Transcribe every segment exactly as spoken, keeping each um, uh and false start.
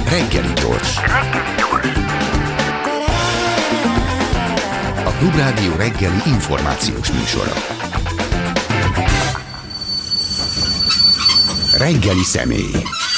Reggeli gyors. A Klubrádió reggeli információs műsora. Reggeli személy.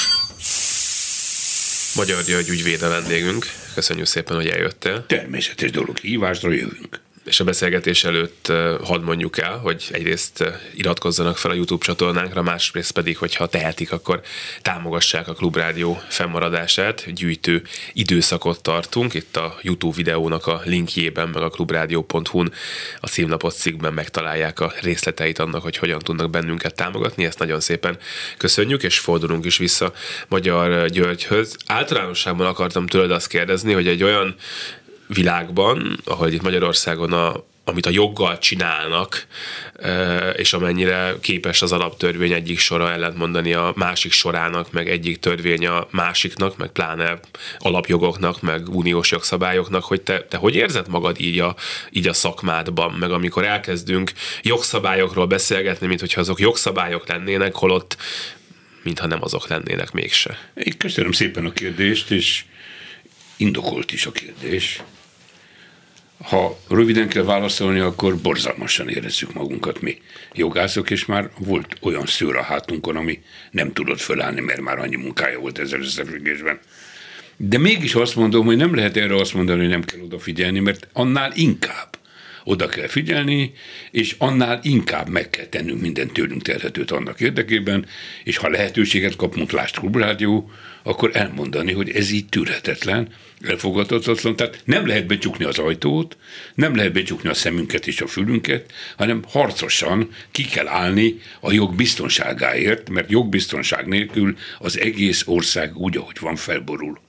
Magyar György ügyvéd a vendégünk. Köszönjük szépen, hogy eljöttél. Természetes dolog, hívásra jövünk. És a beszélgetés előtt hadd mondjuk el, hogy egyrészt iratkozzanak fel a YouTube csatornánkra, másrészt pedig, hogyha tehetik, akkor támogassák a Klubrádió fennmaradását. Gyűjtő időszakot tartunk. Itt a YouTube videónak a linkjében, meg a klubrádió pont hu-n a címlapot cikkben megtalálják a részleteit annak, hogy hogyan tudnak bennünket támogatni. Ezt nagyon szépen köszönjük, és fordulunk is vissza Magyar Györgyhöz. Általánosságban akartam tőled azt kérdezni, hogy egy olyan világban, ahol itt Magyarországon a, amit a joggal csinálnak, és amennyire képes az alaptörvény egyik sora ellentmondani a másik sorának, meg egyik törvény a másiknak, meg pláne alapjogoknak, meg uniós jogszabályoknak, hogy te, te hogy érzed magad így a, így a szakmádban, meg amikor elkezdünk jogszabályokról beszélgetni, mint hogyha azok jogszabályok lennének, holott mintha nem azok lennének mégse. Én köszönöm szépen a kérdést, és indokolt is a kérdés. Ha röviden kell válaszolni, akkor borzalmasan érezzük magunkat mi jogászok, és már volt olyan szőr a hátunkon, ami nem tudott fölállni, mert már annyi munkája volt ezzel összefüggésben. De mégis azt mondom, hogy nem lehet erre azt mondani, hogy nem kell odafigyelni, mert annál inkább oda kell figyelni, és annál inkább meg kell tennünk minden tőlünk telhetőt annak érdekében, és ha lehetőséget kapunk, lásd Klubrádió, akkor elmondani, hogy ez így tűrhetetlen, elfogadhatatlan. Tehát nem lehet becsukni az ajtót, nem lehet becsukni a szemünket és a fülünket, hanem harcosan ki kell állni a jog biztonságáért, mert jogbiztonság nélkül az egész ország úgy, ahogy van, felborul.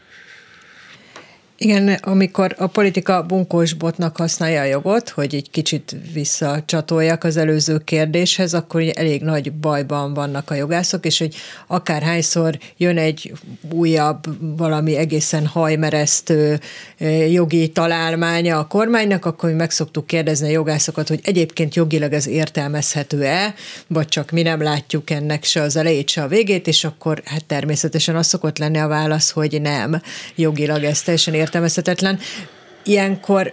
Igen, amikor a politika bunkós botnak használja a jogot, hogy egy kicsit visszacsatoljak az előző kérdéshez, akkor elég nagy bajban vannak a jogászok, és hogy akárhányszor jön egy újabb, valami egészen hajmeresztő jogi találmánya a kormánynak, akkor mi meg szoktuk kérdezni a jogászokat, hogy egyébként jogilag ez értelmezhető-e, vagy csak mi nem látjuk ennek se az elejét, se a végét, és akkor hát természetesen az szokott lenni a válasz, hogy nem, jogilag ez teljesen értelmezhetetlen. Ilyenkor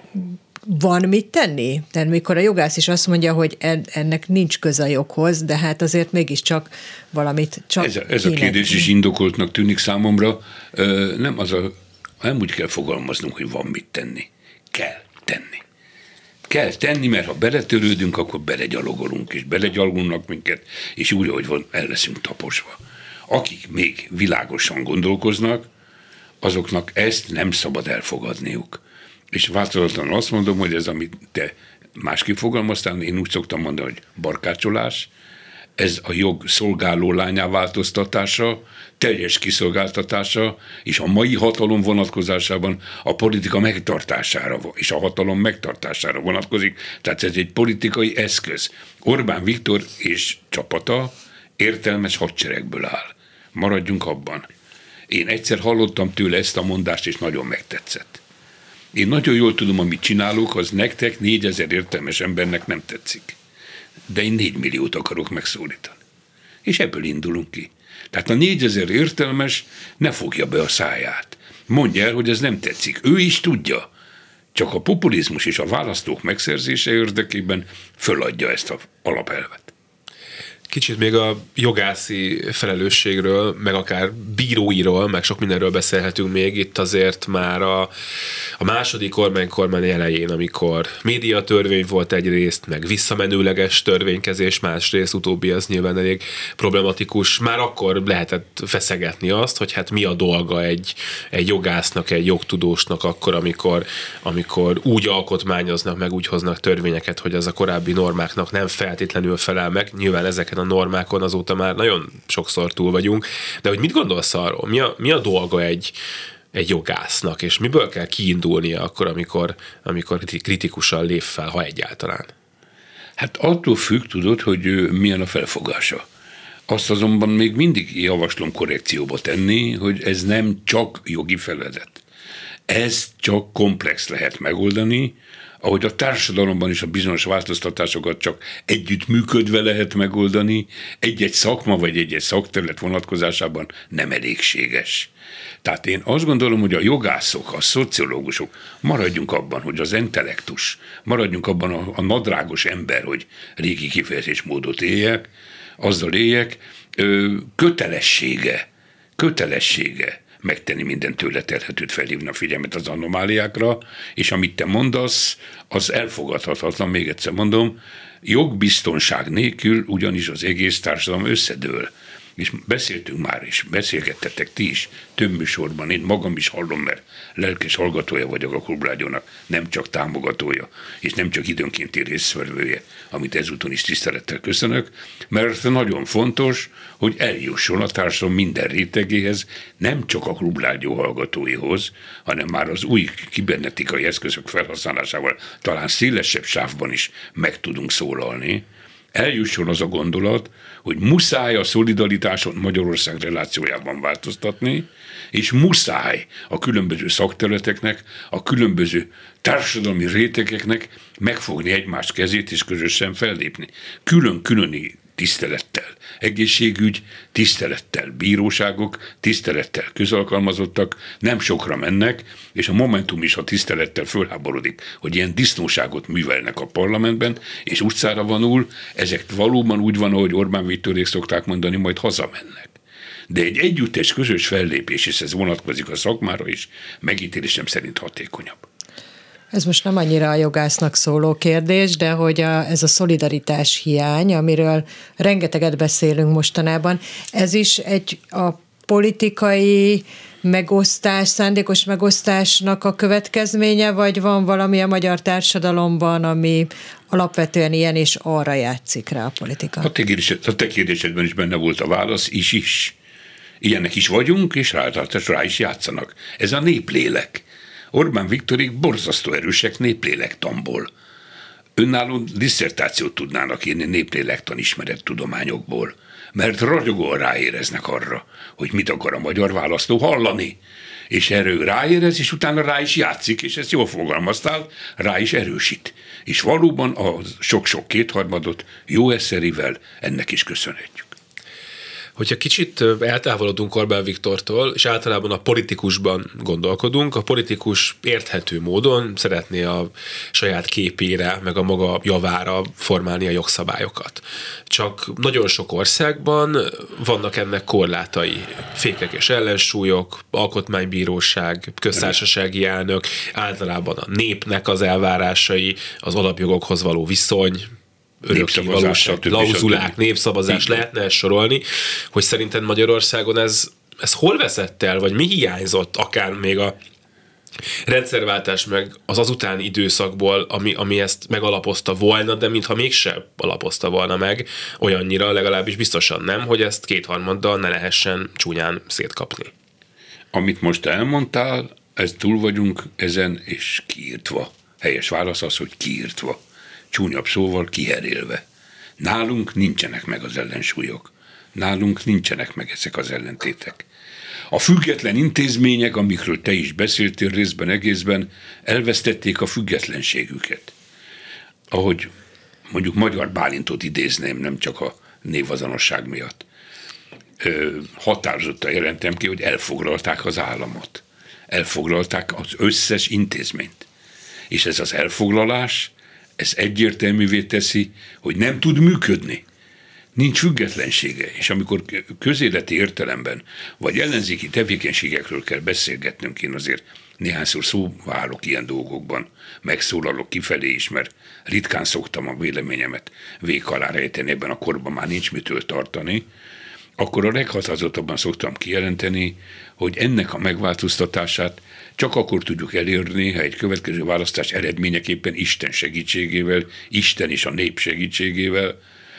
van mit tenni? Tehát mikor a jogász is azt mondja, hogy ennek nincs köze a joghoz, de hát azért mégiscsak valamit csak Ez a, ez a kérdés is indokoltnak tűnik számomra. Nem, az a, nem úgy kell fogalmaznunk, hogy van mit tenni. Kell tenni. Kell tenni, mert ha beletörődünk, akkor belegyalogolunk, és belegyalogolnak minket, és úgy, ahogy van, el leszünk taposva. Akik még világosan gondolkoznak, azoknak ezt nem szabad elfogadniuk. És változatlanul azt mondom, hogy ez, amit te másképp fogalmaztál, én úgy szoktam mondani, hogy barkácsolás, ez a jog szolgáló lányá változtatása, teljes kiszolgáltatása, és a mai hatalom vonatkozásában a politika megtartására és a hatalom megtartására vonatkozik, tehát ez egy politikai eszköz. Orbán Viktor és csapata értelmes hadseregből áll. Maradjunk abban. Én egyszer hallottam tőle ezt a mondást, és nagyon megtetszett. Én nagyon jól tudom, amit csinálok, az nektek négyezer értelmes embernek nem tetszik. De én négy milliót akarok megszólítani. És ebből indulunk ki. Tehát a négyezer értelmes ne fogja be a száját. Mondja el, hogy ez nem tetszik. Ő is tudja. Csak a populizmus és a választók megszerzése érdekében föladja ezt az alapelvet. Kicsit még a jogászi felelősségről, meg akár bíróiról, meg sok mindenről beszélhetünk még. Itt azért már a, a második Orbán-kormány elején, amikor médiatörvény volt egyrészt, meg visszamenőleges törvénykezés másrészt, utóbbi az nyilván elég problematikus. Már akkor lehetett feszegetni azt, hogy hát mi a dolga egy, egy jogásznak, egy jogtudósnak akkor, amikor, amikor úgy alkotmányoznak, meg úgy hoznak törvényeket, hogy az a korábbi normáknak nem feltétlenül felel meg. Nyilván ezeken a normákon azóta már nagyon sokszor túl vagyunk, de hogy mit gondolsz arról? Mi a, mi a dolga egy, egy jogásznak, és miből kell kiindulnia akkor, amikor, amikor kritikusan lép fel, ha egyáltalán? Hát attól függ, tudod, hogy milyen a felfogása. Azt azonban még mindig javaslom korrekcióba tenni, hogy ez nem csak jogi feladat. Ez csak komplex lehet megoldani, ahogy a társadalomban is a bizonyos változtatásokat csak együttműködve lehet megoldani, egy-egy szakma vagy egy-egy szakterület vonatkozásában nem elégséges. Tehát én azt gondolom, hogy a jogászok, a szociológusok, maradjunk abban, hogy az intellektus, maradjunk abban a, a nadrágos ember, hogy régi kifejezésmódot éljek, azzal éljek, kötelessége, kötelessége megtenni minden tőle telhetőt, felhívni a figyelmet az anomáliákra, és amit te mondasz, az elfogadhatatlan, még egyszer mondom, jogbiztonság nélkül ugyanis az egész társadalom összedől. És beszéltünk már is, beszélgettetek ti is több műsorban, én magam is hallom, mert lelkes hallgatója vagyok a Klubrádiónak, nem csak támogatója, és nem csak időnkénti résztvevője, amit ezúton is tisztelettel köszönök, mert nagyon fontos, hogy eljusson a társadalom minden rétegéhez, nem csak a Klubrádió hallgatóihoz, hanem már az új kibernetikai eszközök felhasználásával talán szélesebb sávban is meg tudunk szólalni. Eljusson az a gondolat, hogy muszáj a szolidaritáson Magyarország relációjában változtatni, és muszáj a különböző szakterületeknek, a különböző társadalmi rétegeknek megfogni egymás kezét és közösen fellépni. Külön-különi tisztelettel egészségügy, tisztelettel bíróságok, tisztelettel közalkalmazottak nem sokra mennek, és a Momentum is a tisztelettel fölháborodik, hogy ilyen disznóságot művelnek a parlamentben, és utcára vonul, ezek valóban úgy van, ahogy Orbán Viktorék szokták mondani, majd hazamennek. De egy együttes közös fellépés, és ez vonatkozik a szakmára is, megítélésem szerint hatékonyabb. Ez most nem annyira a jogásznak szóló kérdés, de hogy a, ez a szolidaritás hiány, amiről rengeteget beszélünk mostanában, ez is egy a politikai megosztás, szándékos megosztásnak a következménye, vagy van valami a magyar társadalomban, ami alapvetően ilyen, és arra játszik rá a politika? A te, kérdésed, a te kérdésedben is benne volt a válasz, is is. Ilyenek is vagyunk, és rá, rá is játszanak. Ez a néplélek. Orbán Viktorék borzasztó erősek néplélektanból. Önálló disszertációt tudnának írni néplélektan ismerettudományokból, mert ragyogóan ráéreznek arra, hogy mit akar a magyar választó hallani. És erről ráérez, és utána rá is játszik, és ezt jól fogalmaztál, rá is erősít. És valóban a sok-sok kétharmadot jó eszerivel ennek is köszönhetjük. Hogyha kicsit eltávolodunk Orbán Viktortól, és általában a politikusban gondolkodunk, a politikus érthető módon szeretné a saját képére, meg a maga javára formálni a jogszabályokat. Csak nagyon sok országban vannak ennek korlátai. Fékek és ellensúlyok, alkotmánybíróság, köztársasági elnök, általában a népnek az elvárásai, az alapjogokhoz való viszony, örökké valóság, klauzulák, népszavazás, lehetne ezt sorolni, hogy szerinted Magyarországon ez, ez hol veszett el, vagy mi hiányzott akár még a rendszerváltás meg az azutáni időszakból, ami, ami ezt megalapozta volna, de mintha mégse alapozta volna meg, olyannyira legalábbis biztosan nem, hogy ezt kétharmaddal ne lehessen csúnyán szétkapni. Amit most elmondtál, ez túl vagyunk ezen, és kiírtva. Helyes válasz az, hogy kiírtva. Csúnyabb szóval kiherélve. Nálunk nincsenek meg az ellensúlyok. Nálunk nincsenek meg ezek az ellentétek. A független intézmények, amikről te is beszéltél részben, egészben, elvesztették a függetlenségüket. Ahogy mondjuk Magyar Bálintot idézném, nem csak a névazonosság miatt. Határozottan jelentem ki, hogy elfoglalták az államot. Elfoglalták az összes intézményt. És ez az elfoglalás, ez egyértelművé teszi, hogy nem tud működni. Nincs függetlensége, és amikor közéleti értelemben, vagy ellenzéki tevékenységekről kell beszélgetnünk, én azért néhányszor szóba állok ilyen dolgokban, megszólalok kifelé is, mert ritkán szoktam a véleményemet vék alá rejteni, ebben a korban már nincs mitől tartani, akkor a leghatározottabban szoktam kijelenteni, hogy ennek a megváltoztatását csak akkor tudjuk elérni, ha egy következő választás eredményeképpen Isten segítségével, Isten és a nép segítségével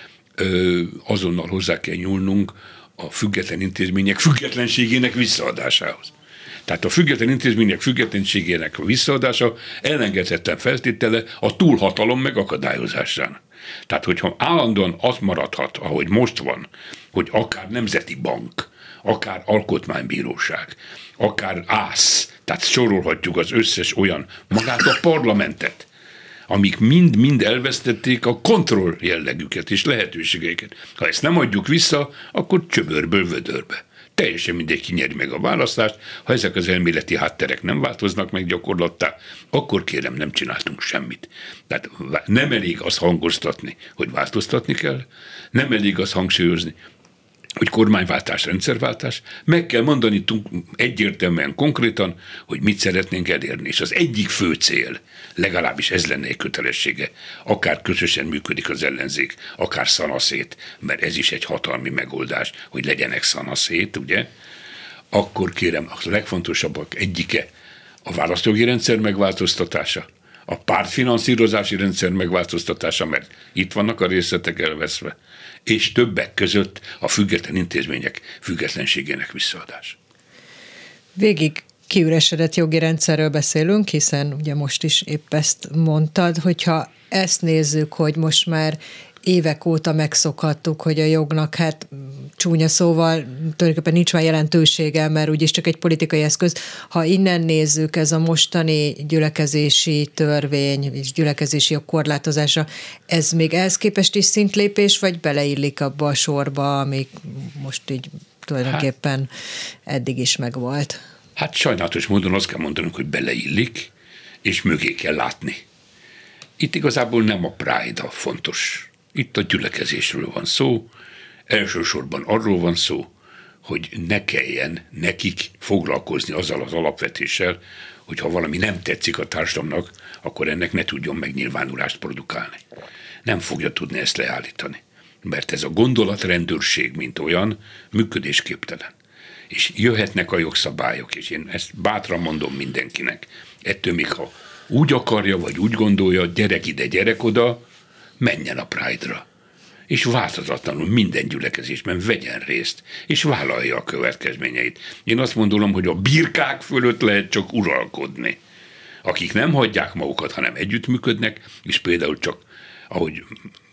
ö, azonnal hozzá kell nyúlnunk a független intézmények függetlenségének visszaadásához. Tehát a független intézmények függetlenségének visszaadása elengedhetetlen feltétele a túlhatalom megakadályozásának. Tehát, hogyha állandóan az maradhat, ahogy most van, hogy akár Nemzeti Bank, akár Alkotmánybíróság, akár ÁSZ, tehát sorolhatjuk az összes olyan, magát a parlamentet, amik mind-mind elvesztették a kontroll jellegüket és lehetőségeiket. Ha ezt nem adjuk vissza, akkor csöbörből vödörbe. Teljesen mindegy, ki nyeri meg a választást, ha ezek az elméleti hátterek nem változnak meg gyakorlattá, akkor kérem, nem csináltunk semmit. Tehát nem elég azt hangoztatni, hogy változtatni kell, nem elég azt hangsúlyozni, hogy kormányváltás, rendszerváltás, meg kell mondani egyértelműen, konkrétan, hogy mit szeretnénk elérni. És az egyik fő cél, legalábbis ez lenne egy kötelessége, akár közösen működik az ellenzék, akár szanaszét, mert ez is egy hatalmi megoldás, hogy legyenek szanaszét, ugye? Akkor kérem, a legfontosabbak egyike a választójogi rendszer megváltoztatása, a pártfinanszírozási rendszer megváltoztatása, mert itt vannak a részletek elveszve, és többek között a független intézmények függetlenségének visszaadása. Végig kiüresedett jogi rendszerről beszélünk, hiszen ugye most is épp ezt mondtad, hogyha ezt nézzük, hogy most már évek óta megszokhattuk, hogy a jognak hát csúnya szóval tulajdonképpen nincs már jelentősége, mert úgyis csak egy politikai eszköz. Ha innen nézzük, ez a mostani gyülekezési törvény és gyülekezési jog korlátozása, ez még ehhez képest is szintlépés, vagy beleillik abba a sorba, ami most így tulajdonképpen eddig is megvolt? Hát sajnálatos módon azt kell mondanunk, hogy beleillik, és mögé kell látni. Itt igazából nem a Pride a fontos. Itt a gyülekezésről van szó, elsősorban arról van szó, hogy ne kelljen nekik foglalkozni azzal az alapvetéssel, hogy ha valami nem tetszik a társadalomnak, akkor ennek ne tudjon megnyilvánulást produkálni. Nem fogja tudni ezt leállítani, mert ez a gondolatrendőrség, mint olyan, működésképtelen. És jöhetnek a jogszabályok, és én ezt bátran mondom mindenkinek. Ettől még ha úgy akarja, vagy úgy gondolja, gyerek ide, gyerek oda, menjen a Pride-ra, és változatlanul minden gyülekezésben vegyen részt, és vállalja a következményeit. Én azt mondom, hogy a birkák fölött lehet csak uralkodni. Akik nem hagyják magukat, hanem együttműködnek, és például csak, ahogy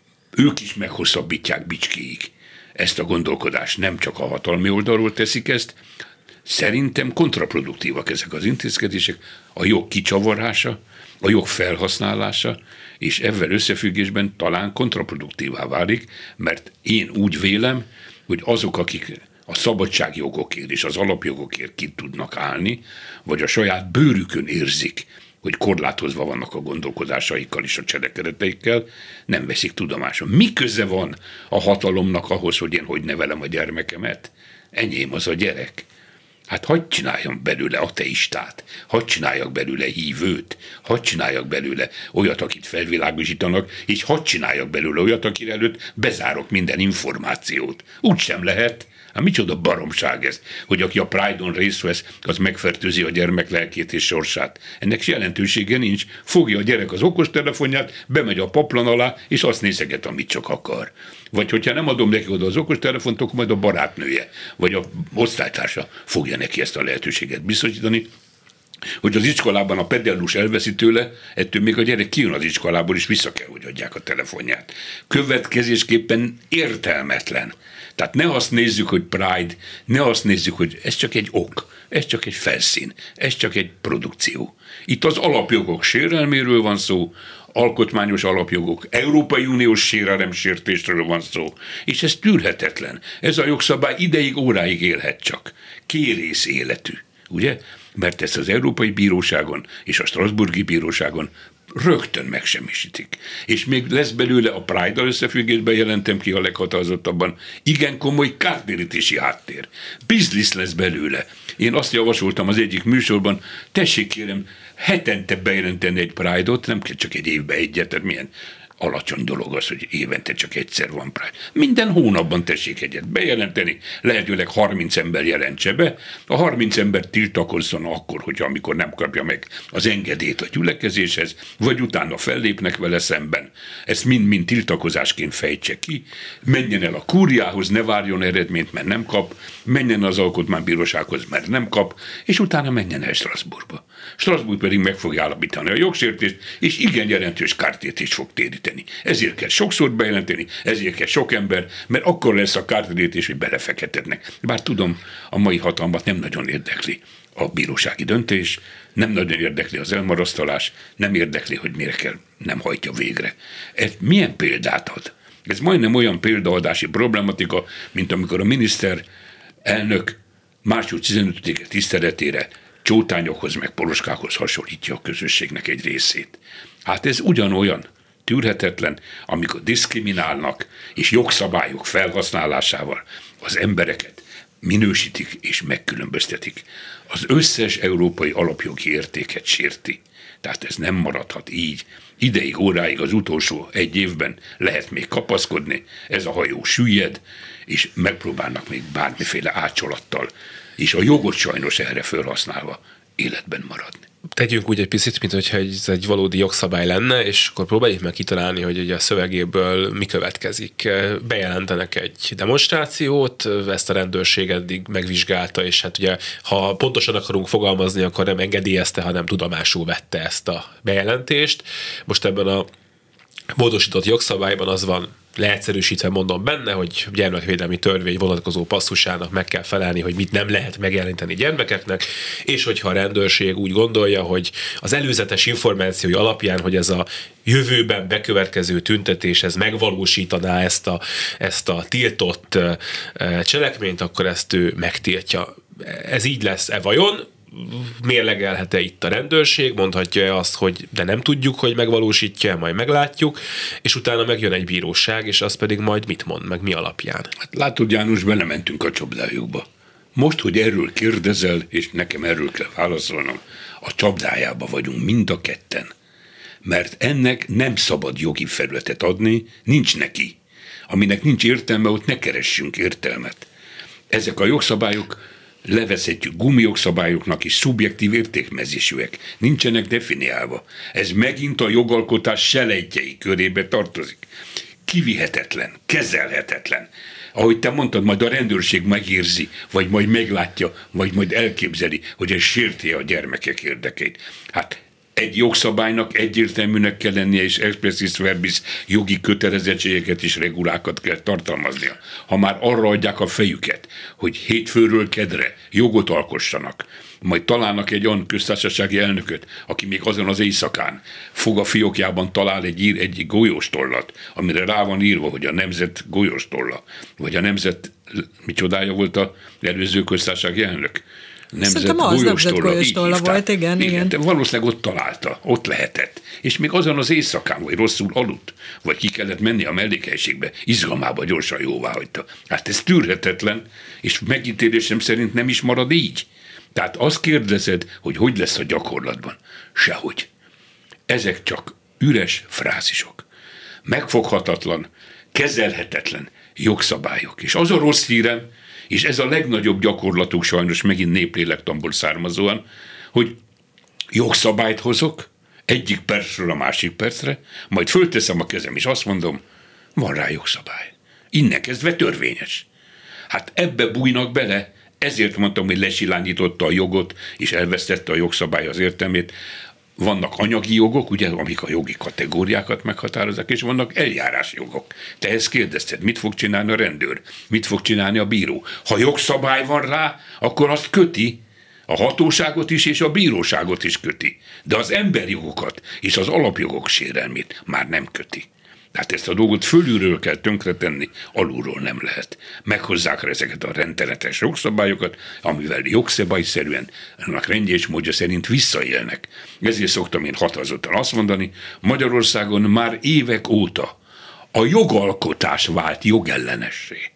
ők is meghosszabbítják bicskéig ezt a gondolkodást, nem csak a hatalmi oldalról teszik ezt, szerintem kontraproduktívak ezek az intézkedések, a jog kicsavarása, a jog felhasználása, és ezzel összefüggésben talán kontraproduktívá válik, mert én úgy vélem, hogy azok, akik a szabadságjogokért és az alapjogokért ki tudnak állni, vagy a saját bőrükön érzik, hogy korlátozva vannak a gondolkodásaikkal és a cselekedeteikkel, nem veszik tudomásul. Mi köze van a hatalomnak ahhoz, hogy én hogy nevelem a gyermekemet? Enyém az a gyerek. Hát hadd csináljam belőle ateistát, hadd csináljak belőle hívőt, hadd csináljak belőle olyat, akit felvilágosítanak, és hadd csináljak belőle olyat, akire előtt bezárok minden információt. Úgy sem lehet. Hát micsoda baromság ez, hogy aki a Pride-on részt vesz, az megfertőzi a gyermek lelkét és sorsát. Ennek jelentősége nincs. Fogja a gyerek az okostelefonját, bemegy a paplan alá, és azt nézeget, amit csak akar. Vagy hogyha nem adom neki oda az okostelefont, akkor majd a barátnője, vagy a osztálytársa fogja neki ezt a lehetőséget biztosítani, hogy az iskolában a pedellus elveszi tőle, ettől még a gyerek kijön az iskolából, és vissza kell, hogy adják a telefonját. Következésképpen értelmetlen. Tehát ne azt nézzük, hogy Pride, ne azt nézzük, hogy ez csak egy ok, ez csak egy felszín, ez csak egy produkció. Itt az alapjogok sérelméről van szó, alkotmányos alapjogok, Európai Uniós sérelemsértésről van szó, és ez tűrhetetlen. Ez a jogszabály ideig, óráig élhet csak. Kérész életű, ugye? Mert ezt az Európai Bíróságon és a Strasbourgi Bíróságon rögtön megsemmisítik. És még lesz belőle a Pride-dal összefüggésben, jelentem ki a leghatározottabban, igen komoly kártérítési háttér. Biznisz lesz belőle. Én azt javasoltam az egyik műsorban, tessék kérem, hetente bejelenteni egy Pride-ot, nem kell csak egy évbe egyet, tehát milyen alacsony dolog az, hogy évente csak egyszer van Pride. Minden hónapban tessék egyet bejelenteni, lehetőleg harminc ember jelentse be, a harminc ember tiltakozzon akkor, hogyha amikor nem kapja meg az engedélyt a gyülekezéshez, vagy utána fellépnek vele szemben. Ezt mind-mind tiltakozásként fejtse ki, menjen el a kúriához, ne várjon eredményt, mert nem kap, menjen az alkotmánybírósághoz, mert nem kap, és utána menjen el Strasbourgba. Strasbourg pedig meg fogja állapítani a jogsértést, és igen jelentős kártérítést fog téríteni bejelenteni. Ezért kell sokszor bejelenteni, ezért kell sok ember, mert akkor lesz a kártérítés, hogy belefeketednek. Bár tudom, a mai hatalmat nem nagyon érdekli a bírósági döntés, nem nagyon érdekli az elmarasztalás, nem érdekli, hogy mire kell, nem hajtja végre. Ez milyen példát ad? Ez majdnem olyan példaadási problematika, mint amikor a miniszter elnök március tizenötödike tiszteletére csótányokhoz meg poloskákhoz hasonlítja a közösségnek egy részét. Hát ez ugyanolyan tűrhetetlen, amikor diszkriminálnak és jogszabályok felhasználásával az embereket minősítik és megkülönböztetik. Az összes európai alapjogi értéket sérti. Tehát ez nem maradhat így. Ideig, óráig az utolsó egy évben lehet még kapaszkodni, ez a hajó süllyed, és megpróbálnak még bármiféle ácsolattal, és a jogot sajnos erre felhasználva életben maradni. Tegyünk úgy egy picit, mint hogyha ez egy valódi jogszabály lenne, és akkor próbáljuk meg kitalálni, hogy ugye a szövegéből mi következik. Bejelentenek egy demonstrációt, ezt a rendőrség eddig megvizsgálta, és hát ugye, ha pontosan akarunk fogalmazni, akkor nem engedélyezte, hanem tudomásul vette ezt a bejelentést. Most ebben a módosított jogszabályban az van, leegyszerűsítve mondom benne, hogy gyermekvédelmi törvény vonatkozó passzusának meg kell felelni, hogy mit nem lehet megjelenteni gyermekeknek, és hogyha a rendőrség úgy gondolja, hogy az előzetes információi alapján, hogy ez a jövőben bekövetkező tüntetés, ez megvalósítaná ezt a, ezt a tiltott cselekményt, akkor ezt ő megtiltja. Ez így lesz-e vajon? Mérlegelhet-e itt a rendőrség, mondhatja azt, hogy de nem tudjuk, hogy megvalósítja, majd meglátjuk, és utána megjön egy bíróság, és az pedig majd mit mond, meg mi alapján. Hát látod, János, belementünk a csapdájukba. Most, hogy erről kérdezel, és nekem erről kell válaszolnom, a csapdájába vagyunk mind a ketten. Mert ennek nem szabad jogi felületet adni, nincs neki. Aminek nincs értelme, ott ne keressünk értelmet. Ezek a jogszabályok levezetjük gumijogszabályoknak is szubjektív értékmezésűek, nincsenek definiálva. Ez megint a jogalkotás selejtjei körébe tartozik. Kivihetetlen, kezelhetetlen. Ahogy te mondtad, majd a rendőrség megérzi, vagy majd meglátja, vagy majd elképzeli, hogy ez sérti a gyermekek érdekeit. Hát egy jogszabálynak egyértelműnek kell lennie, és expressis verbis jogi kötelezettségeket és regulákat kell tartalmaznia. Ha már arra adják a fejüket, hogy hétfőről kedre jogot alkossanak, majd találnak egy olyan köztársasági elnököt, aki még azon az éjszakán fog a fiókjában talál egy, ír, egy golyóstollat, amire rá van írva, hogy a nemzet golyóstolla, vagy a nemzet, micsodája volt az előző köztársasági elnök? Nemzet golyóstolla volt, igen, igen. igen. Valószínűleg ott találta, ott lehetett. És még azon az éjszakán, vagy rosszul aludt, vagy ki kellett menni a mellékhelyiségbe, izgalmába gyorsan jóvá hagyta. Hát ez tűrhetetlen, és megítélésem szerint nem is marad így. Tehát azt kérdezed, hogy hogy lesz a gyakorlatban. Sehogy. Ezek csak üres frázisok. Megfoghatatlan, kezelhetetlen jogszabályok. És az a rossz hírem, és ez a legnagyobb gyakorlatuk sajnos megint néplélektamból származóan, hogy jogszabályt hozok, egyik percről a másik percre, majd fölteszem a kezem, és azt mondom, van rá jogszabály. Innen kezdve törvényes. Hát ebbe bújnak bele, ezért mondtam, hogy lesilányította a jogot, és elvesztette a jogszabály az értelmét. Vannak anyagi jogok, ugye, amik a jogi kategóriákat meghatározzák, és vannak eljárási jogok. Te ezt kérdezted, mit fog csinálni a rendőr? Mit fog csinálni a bíró? Ha jogszabály van rá, akkor azt köti. A hatóságot is, és a bíróságot is köti. De az emberjogokat és az alapjogok sérelmét már nem köti. Tehát ezt a dolgot fölülről kell tönkretenni, alulról nem lehet. Meghozzák ezeket a rendeletes jogszabályokat, amivel jogszabályszerűen, annak rendje és módja szerint visszaélnek. Ezért szoktam én határozottan azt mondani, Magyarországon már évek óta a jogalkotás vált jogellenessé.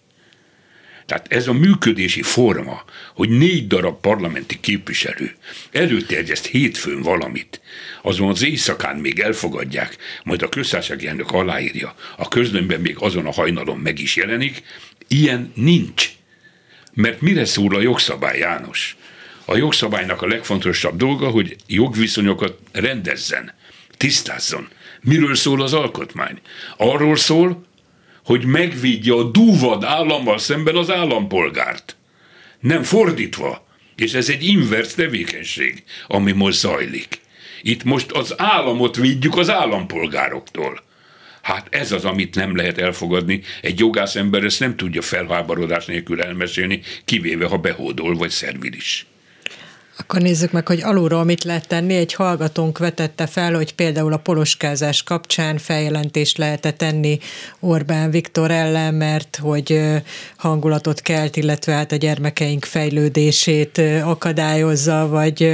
Tehát ez a működési forma, hogy négy darab parlamenti képviselő előterjeszt hétfőn valamit, azon az éjszakán még elfogadják, majd a köztársasági elnök aláírja, a közlönyben még azon a hajnalon meg is jelenik, ilyen nincs. Mert mire szól a jogszabály, János? A jogszabálynak a legfontosabb dolga, hogy jogviszonyokat rendezzen, tisztázzon. Miről szól az alkotmány? Arról szól, hogy megvédje a dúvad állammal szemben az állampolgárt. Nem fordítva. És ez egy inverz tevékenység, ami most zajlik. Itt most az államot védjük az állampolgároktól. Hát ez az, amit nem lehet elfogadni. Egy jogász ember ezt nem tudja felháborodás nélkül elmesélni, kivéve, ha behódol vagy szervilis. Akkor nézzük meg, hogy alulról mit lehet tenni. Egy hallgatónk vetette fel, hogy például a poloskázás kapcsán feljelentést lehet tenni Orbán Viktor ellen, mert hogy hangulatot kelt, illetve hát a gyermekeink fejlődését akadályozza, vagy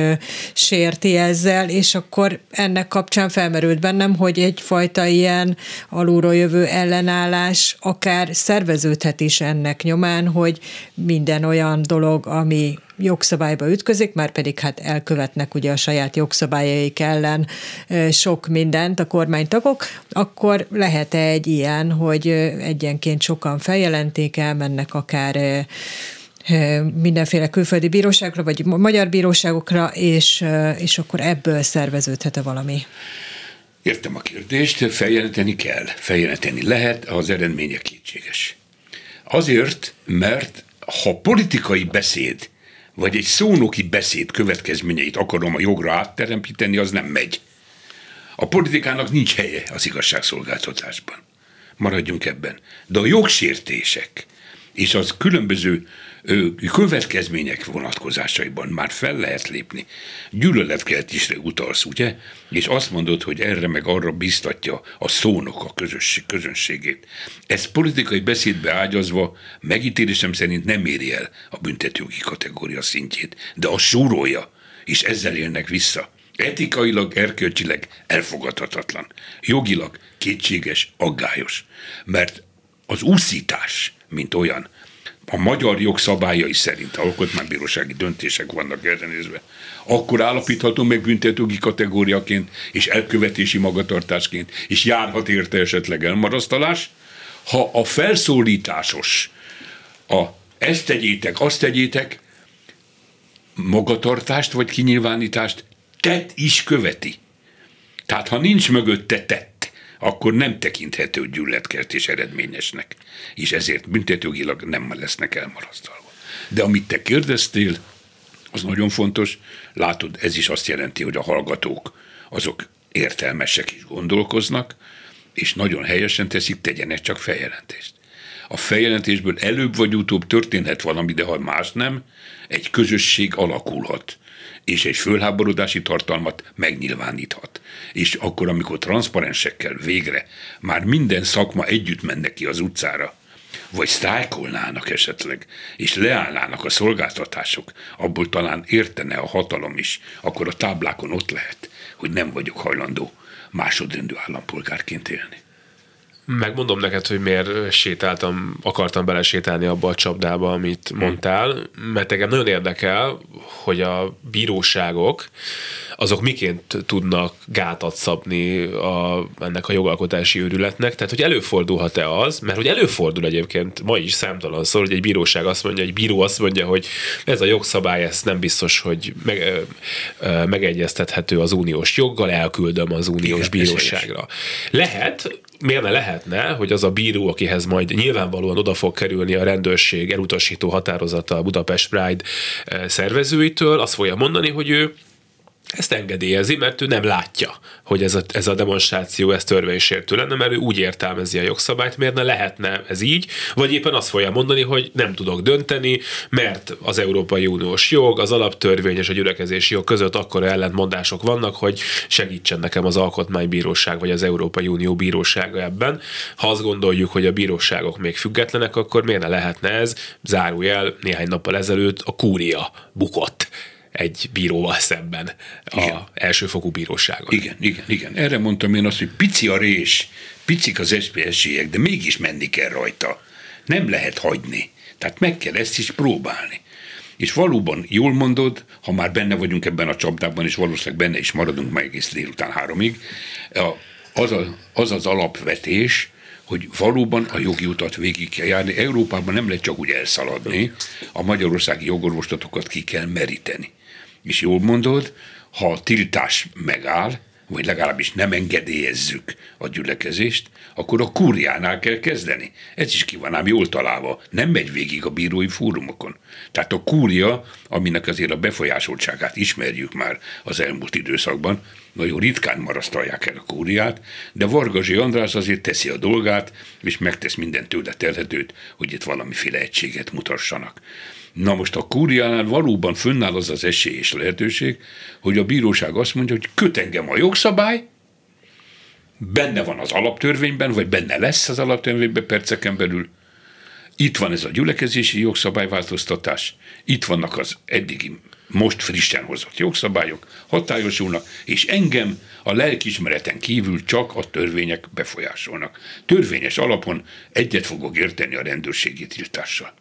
sérti ezzel, és akkor ennek kapcsán felmerült bennem, hogy egyfajta ilyen alulról jövő ellenállás akár szerveződhet is ennek nyomán, hogy minden olyan dolog, ami jogszabályba ütközik, már pedig hát elkövetnek ugye a saját jogszabályaik ellen sok mindent a kormánytagok, akkor lehet egy ilyen, hogy egyenként sokan feljelentik, elmennek akár mindenféle külföldi bíróságra, vagy magyar bíróságokra, és, és akkor ebből szerveződhet-e valami? Értem a kérdést, feljelenteni kell, feljelenteni lehet, az eredménye kétséges. Azért, mert ha politikai beszéd vagy egy szónoki beszéd következményeit akarom a jogra átteremteni, az nem megy. A politikának nincs helye az igazságszolgáltatásban. Maradjunk ebben. De a jogsértések és az különböző ö, következmények vonatkozásaiban már fel lehet lépni. Gyűlöletkeltésre utalsz, ugye? És azt mondod, hogy erre meg arra biztatja a szónok a közösség, közönségét. Ez politikai beszédbe ágyazva megítélésem szerint nem éri el a büntetőjogi kategória szintjét, de a súrolja, és ezzel élnek vissza. Etikailag, erkölcsileg elfogadhatatlan. Jogilag kétséges, aggályos. Mert az úszítás, mint olyan, a magyar jogszabályai szerint, alkotmánybírósági döntések vannak erre nézve, akkor állapítható meg büntetőjogi kategóriaként, és elkövetési magatartásként, és járhat érte esetleg elmarasztalás, ha a felszólításos, a ezt tegyétek, azt tegyétek, magatartást vagy kinyilvánítást tett is követi. Tehát ha nincs mögötte tett, akkor nem tekinthető gyűlöletkeltés eredményesnek, és ezért büntetőjogilag nem lesznek elmarasztalva. De amit te kérdeztél, az nagyon fontos, látod, ez is azt jelenti, hogy a hallgatók azok értelmesek is gondolkoznak, és nagyon helyesen teszik, tegyenek csak feljelentést. A feljelentésből előbb vagy utóbb történhet valami, de ha más nem, egy közösség alakulhat, és egy fölháborodási tartalmat megnyilváníthat. És akkor, amikor transzparensekkel végre már minden szakma együtt menne ki az utcára, vagy sztrájkolnának esetleg, és leállnának a szolgáltatások, abból talán értene a hatalom is, akkor a táblákon ott lehet, hogy nem vagyok hajlandó másodrendű állampolgárként élni. Megmondom neked, hogy miért sétáltam, akartam belesétálni abba a csapdába, amit mondtál, mert engem nagyon érdekel, hogy a bíróságok azok miként tudnak gátat szabni a, ennek a jogalkotási őrületnek. Tehát, hogy előfordulhat-e az, mert hogy előfordul egyébként ma is számtalanszor, hogy egy bíróság azt mondja, egy bíró azt mondja, hogy ez a jogszabály, ez nem biztos, hogy meg, megegyeztethető az uniós joggal, elküldöm az uniós igen, bíróságra. Lehet, miért ne lehetne, hogy az a bíró, akihez majd nyilvánvalóan oda fog kerülni a rendőrség elutasító határozata a Budapest Pride szervezőitől, azt fogja mondani, hogy ő ezt engedélyezi, mert ő nem látja, hogy ez a, ez a demonstráció, ez törvénysértő lenne, mert ő úgy értelmezi a jogszabályt, miért ne lehetne ez így, vagy éppen azt fogja mondani, hogy nem tudok dönteni, mert az Európai Uniós jog, az alaptörvény és a gyülekezési jog között akkora ellentmondások vannak, hogy segítsen nekem az Alkotmánybíróság vagy az Európai Unió bírósága ebben. Ha azt gondoljuk, hogy a bíróságok még függetlenek, akkor miért ne lehetne ez, zárójel, néhány nappal ezelőtt a kúria bukott egy bíróval szemben az elsőfokú bíróságon. Igen, igen, igen. Erre mondtam én azt, hogy pici a rés, picik az es zé pé es-ségek, de mégis menni kell rajta. Nem lehet hagyni. Tehát meg kell ezt is próbálni. És valóban jól mondod, ha már benne vagyunk ebben a csapdában, és valószínűleg benne is maradunk meg egész délután háromig, az, a, az az alapvetés, hogy valóban a jogi utat végig kell járni. Európában nem lehet csak úgy elszaladni, a magyarországi jogorvoslatokat ki kell meríteni. És jól mondod, ha a tiltás megáll, vagy legalábbis nem engedélyezzük a gyülekezést, akkor a kúriánál kell kezdeni. Ez is ki van ám jól találva, nem megy végig a bírói fórumokon. Tehát a kúria, aminek azért a befolyásoltságát ismerjük már az elmúlt időszakban, nagyon ritkán marasztalják el a kúriát, de Varga Zsé András azért teszi a dolgát, és megtesz minden tőle telhetőt, hogy itt valamiféle egységet mutassanak. Na most a kúriánál valóban fönnáll az az esély és lehetőség, hogy a bíróság azt mondja, hogy köt engem a jogszabály, benne van az alaptörvényben, vagy benne lesz az alaptörvényben perceken belül, itt van ez a gyülekezési jogszabályváltoztatás, itt vannak az eddigi most frissen hozott jogszabályok, hatályosulnak, és engem a lelkiismereten kívül csak a törvények befolyásolnak. Törvényes alapon egyet fogok érteni a rendőrségi tiltással.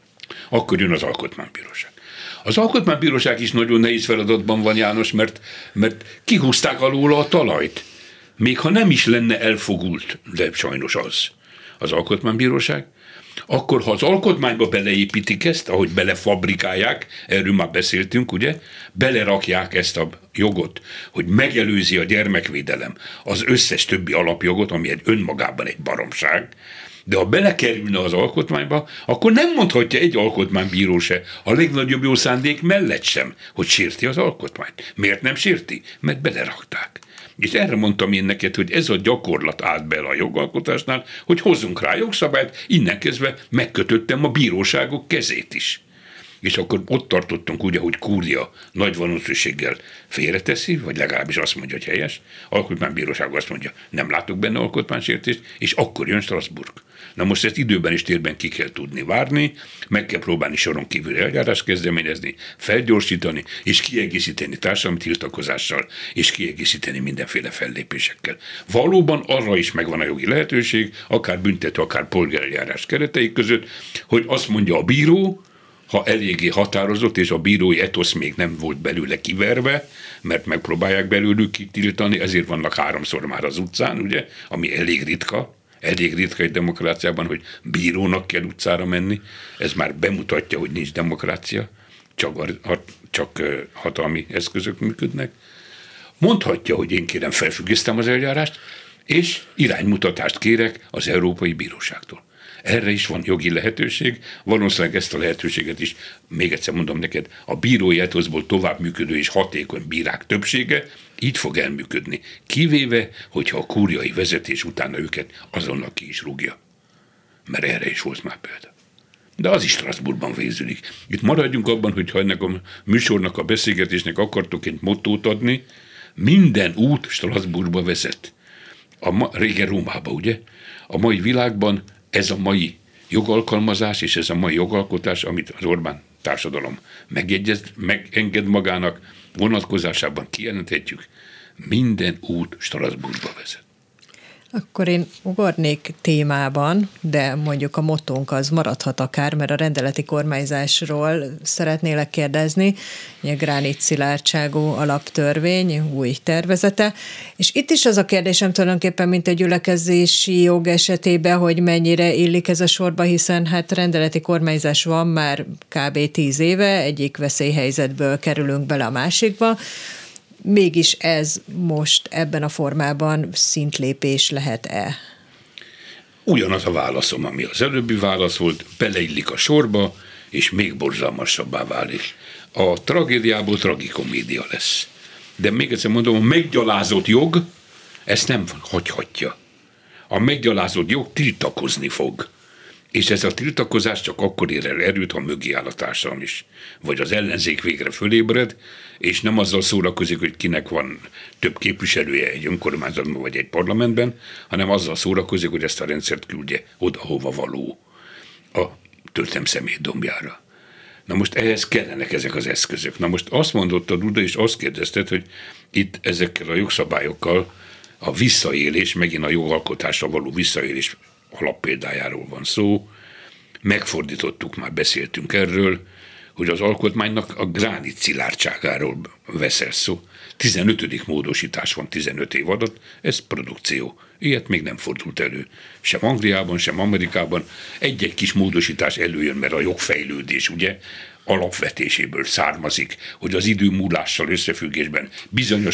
Akkor jön az Alkotmánybíróság. Az Alkotmánybíróság is nagyon nehéz feladatban van, János, mert, mert kihúzták alóla a talajt. Még ha nem is lenne elfogult, de sajnos az az Alkotmánybíróság, akkor ha az alkotmányba beleépítik ezt, ahogy belefabrikálják, erről már beszéltünk, ugye, belerakják ezt a jogot, hogy megelőzi a gyermekvédelem az összes többi alapjogot, ami egy önmagában egy baromság, de ha belekerülne az alkotmányba, akkor nem mondhatja egy alkotmánybíró se a legnagyobb jó szándék mellett sem, hogy sérti az alkotmányt. Miért nem sérti? Mert belerakták. És erre mondtam én neked, hogy ez a gyakorlat állt bele a jogalkotásnál, hogy hozzunk rá jogszabályt, innen kezdve megkötöttem a bíróságok kezét is. És akkor ott tartottunk ugye, hogy kúria nagy valószínűséggel félreteszi, vagy legalábbis azt mondja, hogy helyes, alkotmánybíróság azt mondja, nem látok benne alkotmánysértést, és akkor jön Strasbourg. Na most ezt időben és térben ki kell tudni várni, meg kell próbálni soron kívül eljárást kezdeményezni, felgyorsítani, és kiegészíteni társadalmi tiltakozással, és kiegészíteni mindenféle fellépésekkel. Valóban arra is megvan a jogi lehetőség, akár büntető, akár polgáreljárás keretei között, hogy azt mondja a bíró, ha eléggé határozott, és a bírói etosz még nem volt belőle kiverve, mert megpróbálják belőlük kitiltani, ezért vannak háromszor már az utcán, ugye, ami elég ritka, elég ritka egy demokráciában, hogy bírónak kell utcára menni, ez már bemutatja, hogy nincs demokrácia, csak, a, csak hatalmi eszközök működnek. Mondhatja, hogy én kérem, felfüggesztem az eljárást, és iránymutatást kérek az Európai Bíróságtól. Erre is van jogi lehetőség, valószínűleg ezt a lehetőséget is, még egyszer mondom neked, a bírói etoszból tovább működő és hatékony bírák többsége így fog elműködni, kivéve, hogyha a kúriai vezetés utána őket azonnal ki is rúgja. Mert erre is volt már példa. De az is Strasbourgban végződik. Itt maradjunk abban, hogy ha ennek a műsornak, a beszélgetésnek akartok egy mottót adni, minden út Strasbourgba vezet. A ma, régen Rómába, ugye? A mai világban ez a mai jogalkalmazás és ez a mai jogalkotás, amit az Orbán társadalom megjegyez, megenged magának, vonatkozásában kijelenthetjük, minden út Strasbourgba vezet. Akkor én ugornék témában, de mondjuk a mottónk az maradhat akár, mert a rendeleti kormányzásról szeretnélek kérdezni, a gránit szilárdságú alaptörvény új tervezete, és itt is az a kérdésem tulajdonképpen, mint a gyülekezési jog esetében, hogy mennyire illik ez a sorba, hiszen hát rendeleti kormányzás van már kb. tíz éve, egyik veszélyhelyzetből kerülünk bele a másikba, mégis ez most ebben a formában szintlépés lehet-e? Ugyanaz a válaszom, ami az előbbi válasz volt, beleillik a sorba, és még borzalmasabbá válik. A tragédiából tragikomédia lesz. De még egyszer mondom, a meggyalázott jog ezt nem hagyhatja. A meggyalázott jog tiltakozni fog. És ez a tiltakozás csak akkor ér el erőt, ha mögé áll a társadalom is. Vagy az ellenzék végre fölébred, és nem azzal szórakozik, hogy kinek van több képviselője egy önkormányzatban vagy egy parlamentben, hanem azzal szórakozik, hogy ezt a rendszert küldje oda, hova való, a történelem szemétdombjára. Na most ehhez kellenek ezek az eszközök. Na most azt mondotta Duda, és azt kérdezted, hogy itt ezekkel a jogszabályokkal a visszaélés, megint a jogalkotásra való visszaélés alappéldájáról van szó. Megfordítottuk, már beszéltünk erről, hogy az alkotmánynak a gránit szilárdságáról veszel szó. tizenötödik módosítás van tizenöt év alatt, ez produkció. Ilyet még nem fordult elő. Sem Angliában, sem Amerikában. Egy-egy kis módosítás előjön, mert a jogfejlődés ugye alapvetéséből származik, hogy az idő múlással összefüggésben bizonyos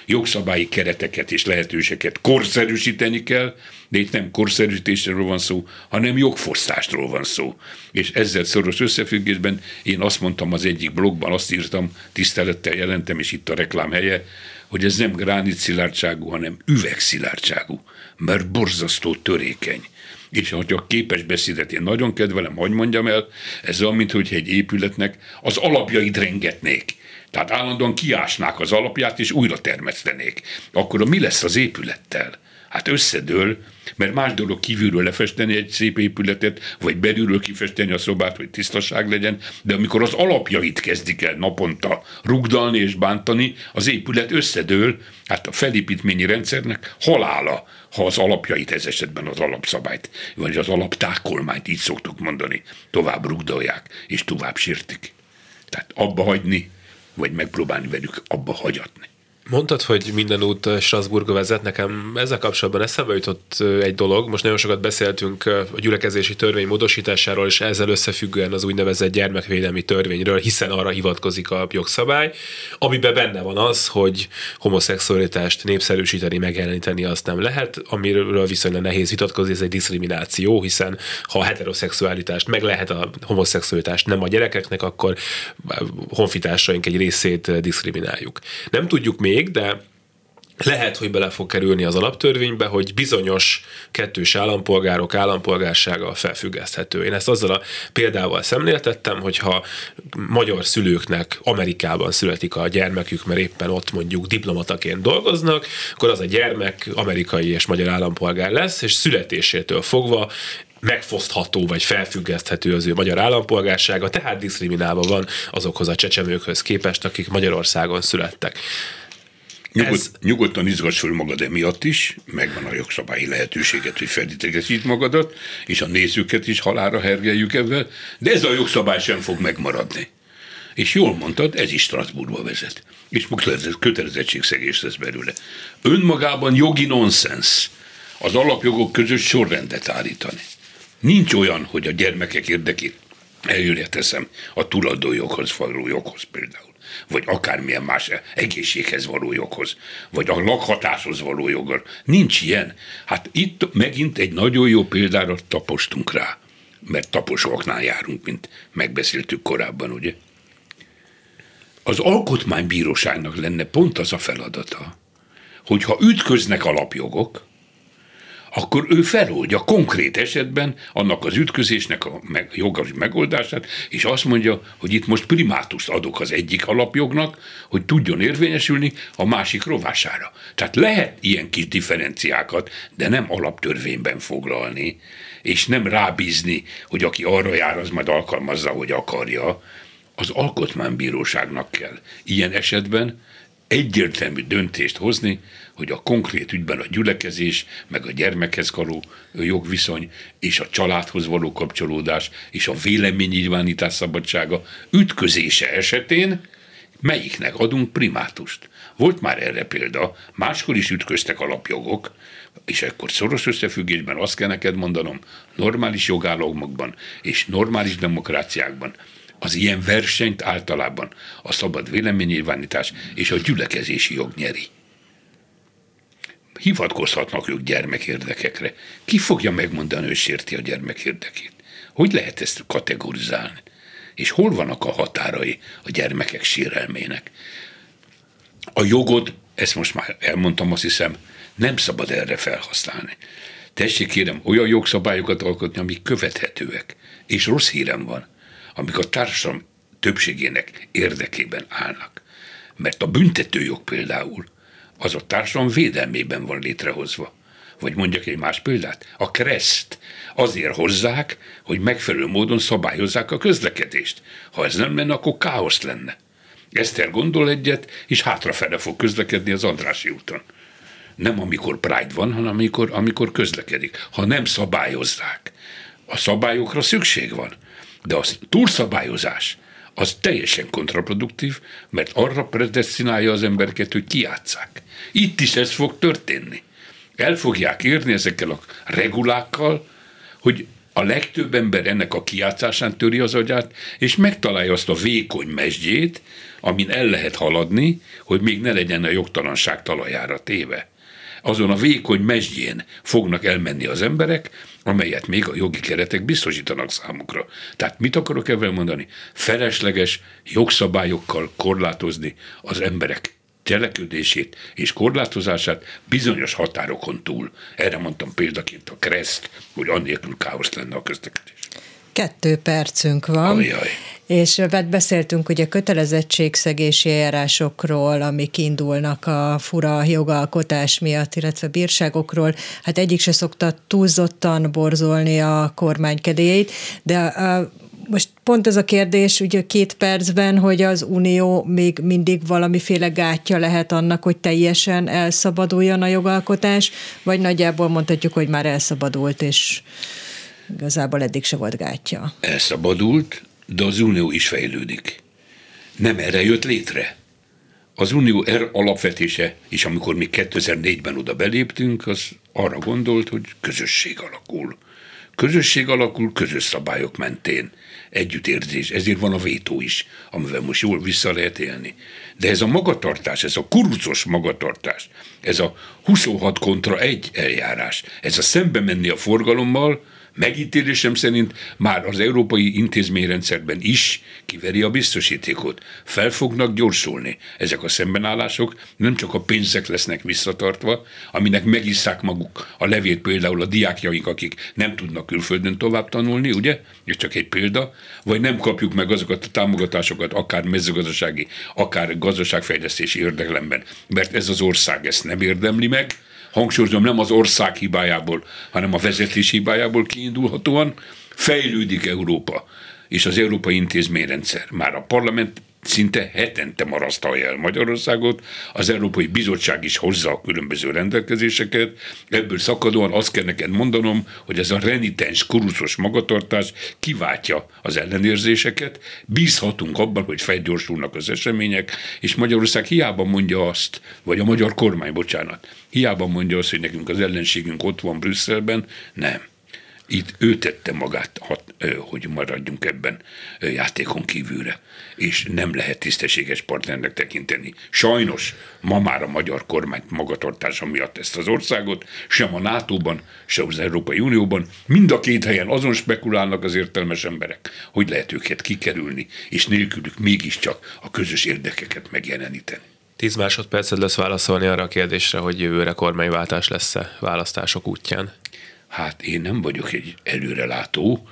jogszabályi kereteket és lehetőségeket korszerűsíteni kell, de itt nem korszerűsítésről van szó, hanem jogfosztásról van szó. És ezzel szoros összefüggésben én azt mondtam az egyik blogban, azt írtam, tisztelettel jelentem, és itt a reklám helye, hogy ez nem gránit szilárdságú, hanem üvegszilárdságú, mert borzasztó törékeny. És ha a képes beszédet én nagyon kedvelem, hogy mondjam el, ez olyan, mintha egy épületnek az alapjait rengetnék. Tehát állandóan kiásnák az alapját, és újra termesztenék. Akkor mi lesz az épülettel? Hát összedől, mert más dolog kívülről lefesteni egy szép épületet, vagy belülről kifesteni a szobát, hogy tisztaság legyen, de amikor az alapjait kezdik el naponta rugdalni és bántani, az épület összedől, hát a felépítményi rendszernek halála, ha az alapjait, ez esetben az alapszabályt, vagy az alaptákolmányt, így szoktuk mondani, tovább rugdalják, és tovább sértik. Tehát abba hagyni, vagy megpróbálni velük abba hagyatni. Mondtad, hogy minden út Strasbourgba vezet. Nekem ezzel kapcsolatban eszembe jutott egy dolog. Most nagyon sokat beszéltünk a gyülekezési törvény módosításáról, és ezzel összefüggően az úgynevezett gyermekvédelmi törvényről, hiszen arra hivatkozik a jogszabály, amiben benne van az, hogy homoszexualitást népszerűsíteni, megjeleníteni azt nem lehet, amiről viszonylag nehéz vitatkozni, ez egy diszkrimináció, hiszen ha a heteroszexualitást meg lehet, a homoszexualitást nem a gyerekeknek, akkor honfitársaink egy részét diszkrimináljuk. Nem tudjuk még, de lehet, hogy bele fog kerülni az alaptörvénybe, hogy bizonyos kettős állampolgárok állampolgársága felfüggeszthető. Én ezt azzal a példával szemléltettem, hogyha magyar szülőknek Amerikában születik a gyermekük, mert éppen ott mondjuk diplomataként dolgoznak, akkor az a gyermek amerikai és magyar állampolgár lesz, és születésétől fogva megfosztható vagy felfüggeszthető az ő magyar állampolgársága, tehát diszkriminálva van azokhoz a csecsemőkhöz képest, akik Magyarországon születtek. Nyugod, Ez... Nyugodtan izgass föl magad emiatt is, megvan a jogszabályi lehetőséget, hogy felidegezít magadat, és a nézőket is halálra hergeljük ebben, de ez a jogszabály sem fog megmaradni. És jól mondtad, ez is Strasbourgba vezet. És kötelezettségszegés lesz belőle. Önmagában jogi nonsens az alapjogok között sorrendet állítani. Nincs olyan, hogy a gyermekek érdekét előre teszem a tulajdonjoghoz való joghoz például, vagy akármilyen más egészséghez való joghoz, vagy a lakhatáshoz való joggal. Nincs ilyen. Hát itt megint egy nagyon jó példára tapostunk rá, mert taposoknál járunk, mint megbeszéltük korábban, ugye? Az alkotmánybíróságnak lenne pont az a feladata, hogyha ütköznek alapjogok, akkor ő feloldja konkrét esetben annak az ütközésnek a meg, jogi megoldását, és azt mondja, hogy itt most primátust adok az egyik alapjognak, hogy tudjon érvényesülni a másik rovására. Tehát lehet ilyen kis differenciákat, de nem alaptörvényben foglalni, és nem rábízni, hogy aki arra jár, az majd alkalmazza, hogy akarja. Az alkotmánybíróságnak kell ilyen esetben egyértelmű döntést hozni, hogy a konkrét ügyben a gyülekezés, meg a gyermekhez való jogviszony, és a családhoz való kapcsolódás, és a véleménynyilvánítás szabadsága ütközése esetén melyiknek adunk primátust. Volt már erre példa, máskor is ütköztek alapjogok, és akkor szoros összefüggésben azt kell neked mondanom, normális jogállamokban és normális demokráciákban az ilyen versenyt általában a szabad véleménynyilvánítás és a gyülekezési jog nyeri. Hivatkozhatnak ők gyermekérdekekre. Ki fogja megmondani, hogy sérti a gyermek érdekét? Hogy lehet ezt kategorizálni? És hol vannak a határai a gyermekek sérelmének? A jogod, ezt most már elmondtam, azt hiszem, nem szabad erre felhasználni. Tessék kérem, olyan jogszabályokat alkotni, amik követhetőek. És rossz hírem van, amik a társadalom többségének érdekében állnak. Mert a büntetőjog például az a társadalom védelmében van létrehozva. Vagy mondjak egy más példát, a kereszt azért hozzák, hogy megfelelő módon szabályozzák a közlekedést. Ha ez nem lenne, akkor káosz lenne. Eszter gondol egyet, és hátrafele fog közlekedni az Andrássy úton. Nem amikor Pride van, hanem amikor, amikor közlekedik. Ha nem szabályozzák. A szabályokra szükség van, de a túlszabályozás az teljesen kontraproduktív, mert arra predesztinálja az embereket, hogy kijátsszák. Itt is ez fog történni. El fogják érni ezekkel a regulákkal, hogy A legtöbb ember ennek a kijátszásán töri az agyát, és megtalálja azt a vékony mesdjét, amin el lehet haladni, hogy még ne legyen a jogtalanság talajára téve. Azon a vékony mesdjén fognak elmenni az emberek, amelyet még a jogi keretek biztosítanak számukra. Tehát mit akarok ebben mondani? Felesleges jogszabályokkal korlátozni az emberek cselekedését és korlátozását bizonyos határokon túl. Erre mondtam példaként a kereszt, hogy annélkül káosz lenne a közlekedés. Kettő percünk van, Ajaj. és beszéltünk ugye kötelezettségszegési eljárásokról, amik indulnak a fura jogalkotás miatt, illetve bírságokról. Hát egyik se szokta túlzottan borzolni a kormány kedélyeit, de a most pont ez a kérdés, ugye két percben, hogy az Unió még mindig valamiféle gátja lehet annak, hogy teljesen elszabaduljon a jogalkotás, vagy nagyjából mondhatjuk, hogy már elszabadult, és igazából eddig se volt gátja. Elszabadult, de az Unió is fejlődik. Nem erre jött létre. Az Unió er alapvetése, és amikor mi kétezer-négyben oda beléptünk, az arra gondolt, hogy közösség alakul. Közösség alakul közös szabályok mentén. Együttérzés, ezért van a vétó is, amivel most jól vissza lehet élni. De ez a magatartás, ez a kurucos magatartás, ez a huszonhat kontra egy eljárás, ez a szembe menni a forgalommal, megítélésem szerint már az európai intézményrendszerben is kiveri a biztosítékot. Fel fognak gyorsulni ezek a szembenállások, nem csak a pénzek lesznek visszatartva, aminek megisszák maguk a levét például a diákjaink, akik nem tudnak külföldön tovább tanulni, ugye? Ez csak egy példa. Vagy nem kapjuk meg azokat a támogatásokat, akár mezőgazdasági, akár gazdaságfejlesztési érdeklemben, mert ez az ország ezt nem érdemli meg. Hangsúlyozom, nem az ország hibájából, hanem a vezetés hibájából kiindulhatóan fejlődik Európa, és az európai intézményrendszer. Már a parlament szinte hetente marasztalja el Magyarországot, az Európai Bizottság is hozza a különböző rendelkezéseket, ebből szakadóan azt kell neked mondanom, hogy ez a renitens, kurucos magatartás kiváltja az ellenérzéseket, bízhatunk abban, hogy felgyorsulnak az események, és Magyarország hiába mondja azt, vagy a magyar kormány, bocsánat, hiába mondja azt, hogy nekünk az ellenségünk ott van Brüsszelben, nem. Itt ő tette magát, hogy maradjunk ebben játékon kívülre, és nem lehet tisztességes partnernek tekinteni. Sajnos ma már a magyar kormány magatartása miatt ezt az országot, sem a nátóban, sem az Európai Unióban, mind a két helyen azon spekulálnak az értelmes emberek, hogy lehet őket kikerülni, és nélkülük mégiscsak a közös érdekeket megjeleníteni. Tíz másodpercet lesz válaszolni arra a kérdésre, hogy jövőre kormányváltás lesz-e választások útján. Hát én nem vagyok egy előrelátó.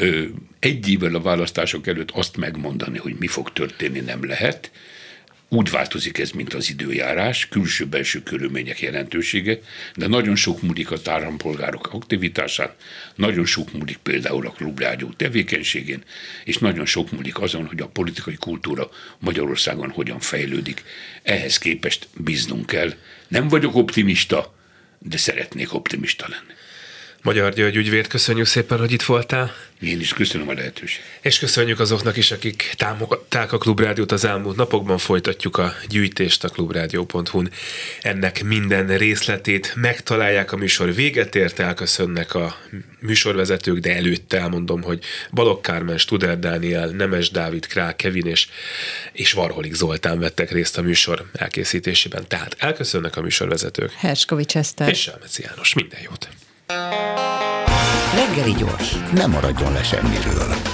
Egy évvel a választások előtt azt megmondani, hogy mi fog történni, nem lehet. Úgy változik ez, mint az időjárás, külső-belső körülmények jelentősége, de nagyon sok múlik az állampolgárok aktivitásán, nagyon sok múlik például a klubrádió tevékenységén, és nagyon sok múlik azon, hogy a politikai kultúra Magyarországon hogyan fejlődik. Ehhez képest bíznunk kell. Nem vagyok optimista, de szeretnék optimista lenni. Magyar György ügyvéd, köszönjük szépen, hogy itt voltál. Én is köszönöm a lehetőséget. És köszönjük azoknak is, akik támogatták a Klubrádiót az elmúlt napokban. Folytatjuk a gyűjtést a klubrádió pont hu-n. Ennek minden részletét megtalálják, a műsor véget ért, elköszönnek a műsorvezetők, de előtte elmondom, hogy Balogh Kármen, Studer Dániel, Nemes Dávid, Král Kevin és, és Varholik Zoltán vettek részt a műsor elkészítésében. Tehát elköszönnek a műsorvezetők. Herskovics Eszter. És Selmeci János. Minden jót. Reggeli gyors, nem maradjon le semmiről.